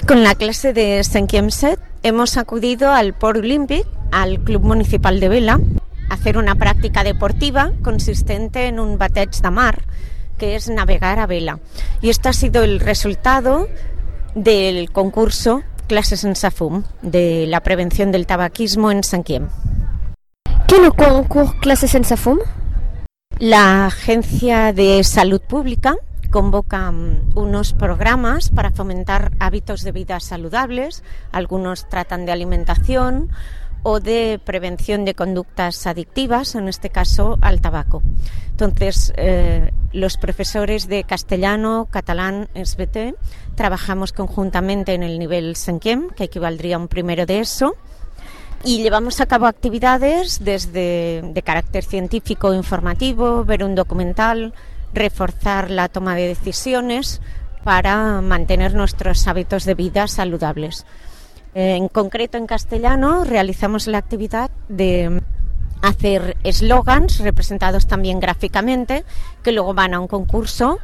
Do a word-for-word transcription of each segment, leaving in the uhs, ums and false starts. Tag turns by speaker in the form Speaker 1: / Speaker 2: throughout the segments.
Speaker 1: Con la clase de cinquième set hemos acudido al Port Olímpic, al Club Municipal de Vela, a hacer una práctica deportiva consistente en un bateig de mar, que es navegar a vela. Y esto ha sido el resultado del concurso Clases sense fum, de la prevención del tabaquismo en cinquième.
Speaker 2: ¿Qué es el concurso Clases sense fum?
Speaker 1: La Agencia de Salud Pública convoca unos programas para fomentar hábitos de vida saludables. Algunos tratan de alimentación o de prevención de conductas adictivas, en este caso al tabaco. Entonces, eh, los profesores de castellano, catalán, S B T, trabajamos conjuntamente en el nivel cinquième, que equivaldría a un primero de ESO, y llevamos a cabo actividades desde de carácter científico e informativo, ver un documental, reforzar la toma de decisiones para mantener nuestros hábitos de vida saludables. En concreto, en castellano, realizamos la actividad de hacer eslogans representados también gráficamente, que luego van a un concurso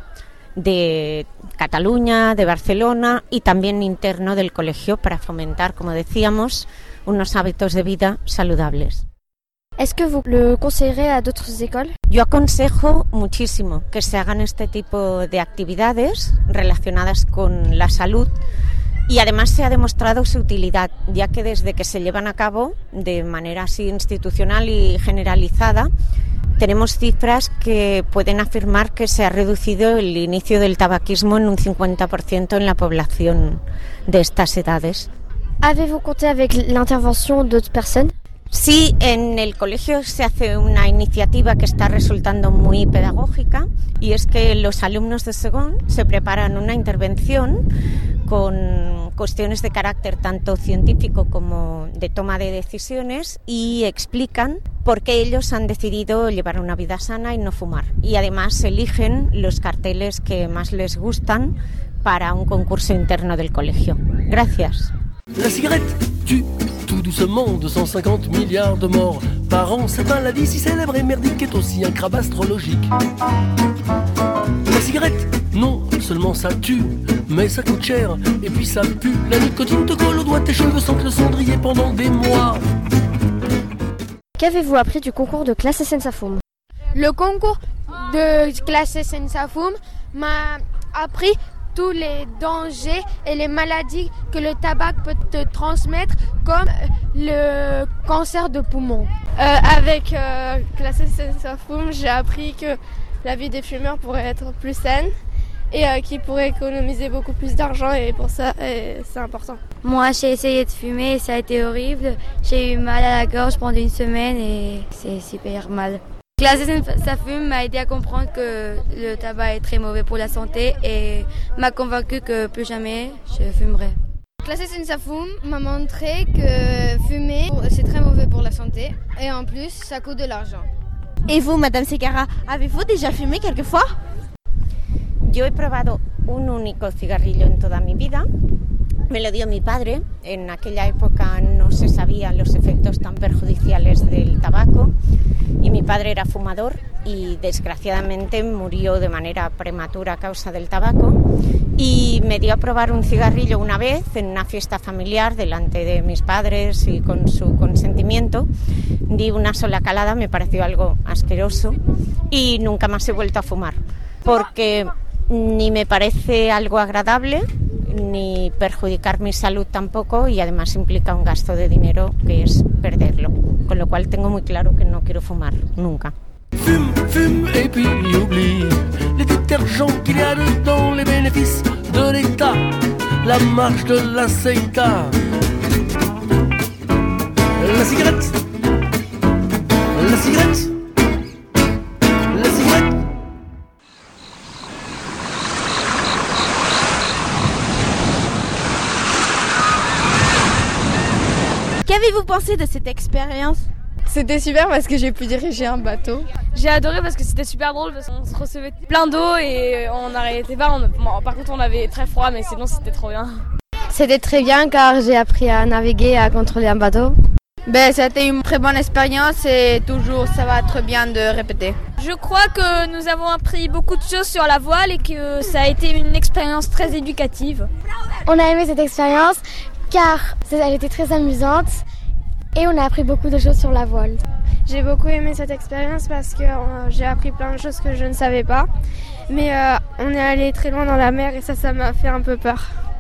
Speaker 1: de Cataluña, de Barcelona y también interno del colegio para fomentar, como decíamos, unos hábitos de vida saludables.
Speaker 2: ¿Es que vous le conseillerez a d'autres écoles?
Speaker 1: Yo aconsejo muchísimo que se hagan este tipo de actividades relacionadas con la salud. Y además se ha demostrado su utilidad, ya que desde que se llevan a cabo de manera así institucional y generalizada, tenemos cifras que pueden afirmar que se ha reducido el inicio del tabaquismo en un cincuenta por ciento en la población de estas edades.
Speaker 2: ¿Avez-vous compté avec l'intervention d'autres personnes?
Speaker 1: Sí, en el colegio se hace una iniciativa que está resultando muy pedagógica, y es que los alumnos de Segón se preparan una intervención con cuestiones de carácter tanto científico como de toma de decisiones y explican por qué ellos han decidido llevar una vida sana y no fumar. Y además eligen los carteles que más les gustan para un concurso interno del colegio. Gracias.
Speaker 3: La cigarette tue tout doucement deux cent cinquante milliards de morts par an. Cette maladie si célèbre et merdique est aussi un crabe astrologique. La cigarette, non seulement ça tue, mais ça coûte cher et puis ça pue. La nicotine te colle aux doigts, tes cheveux sentent le cendrier pendant des mois.
Speaker 2: Qu'avez-vous appris du concours de Clases sense fum?
Speaker 4: Le concours de Clases sense fum m'a appris tous les dangers et les maladies que le tabac peut te transmettre, comme le cancer de poumon.
Speaker 5: Euh, avec euh, Clases sense fum, j'ai appris que la vie des fumeurs pourrait être plus saine et euh, qu'ils pourraient économiser beaucoup plus d'argent, et pour ça, et c'est important.
Speaker 6: Moi, j'ai essayé de fumer et ça a été horrible. J'ai eu mal à la gorge pendant une semaine et c'est super mal. Clases sense fum m'a aidé à comprendre que le tabac est très mauvais pour la santé et m'a convaincu que plus jamais je fumerai.
Speaker 4: Clases sense fum m'a montré que fumer c'est très mauvais pour la santé et en plus ça coûte de l'argent.
Speaker 7: Et vous, Madame Segarra, avez-vous déjà fumé quelquefois?
Speaker 1: Yo he probado un único cigarrillo en toda mi vida. Me lo dio mi padre. En aquella época no se sabían los efectos tan perjudiciales del tabaco y mi padre era fumador y desgraciadamente murió de manera prematura a causa del tabaco, y me dio a probar un cigarrillo una vez en una fiesta familiar delante de mis padres y con su consentimiento. Di una sola calada, me pareció algo asqueroso y nunca más he vuelto a fumar, porque ni me parece algo agradable ni perjudicar mi salud tampoco, y además implica un gasto de dinero que es perderlo, con lo cual tengo muy claro que no quiero fumar nunca.
Speaker 3: Fume, fume et puis oublie les détergents qu'il y a dedans, les bénéfices de l'État, la marche de la CETA. La cigarette, la cigarette, la cigarette.
Speaker 7: Qu'avez-vous pensé de cette expérience?
Speaker 5: C'était super parce que j'ai pu diriger un bateau.
Speaker 8: J'ai adoré parce que c'était super drôle, parce qu'on se recevait plein d'eau et on n'arrêtait pas. On, bon, par contre, on avait très froid, mais sinon c'était trop bien.
Speaker 2: C'était très bien car j'ai appris à naviguer et à contrôler un bateau.
Speaker 9: Ben, ça a été une très bonne expérience et toujours ça va être bien de répéter.
Speaker 8: Je crois que nous avons appris beaucoup de choses sur la voile et que ça a été une expérience très éducative.
Speaker 2: On a aimé cette expérience car elle était très amusante et on a appris beaucoup de choses sur la voile.
Speaker 4: J'ai beaucoup aimé cette expérience parce que euh, j'ai appris plein de choses que je ne savais pas. Mais euh, on est allé très loin dans la mer et ça, ça m'a fait un peu peur.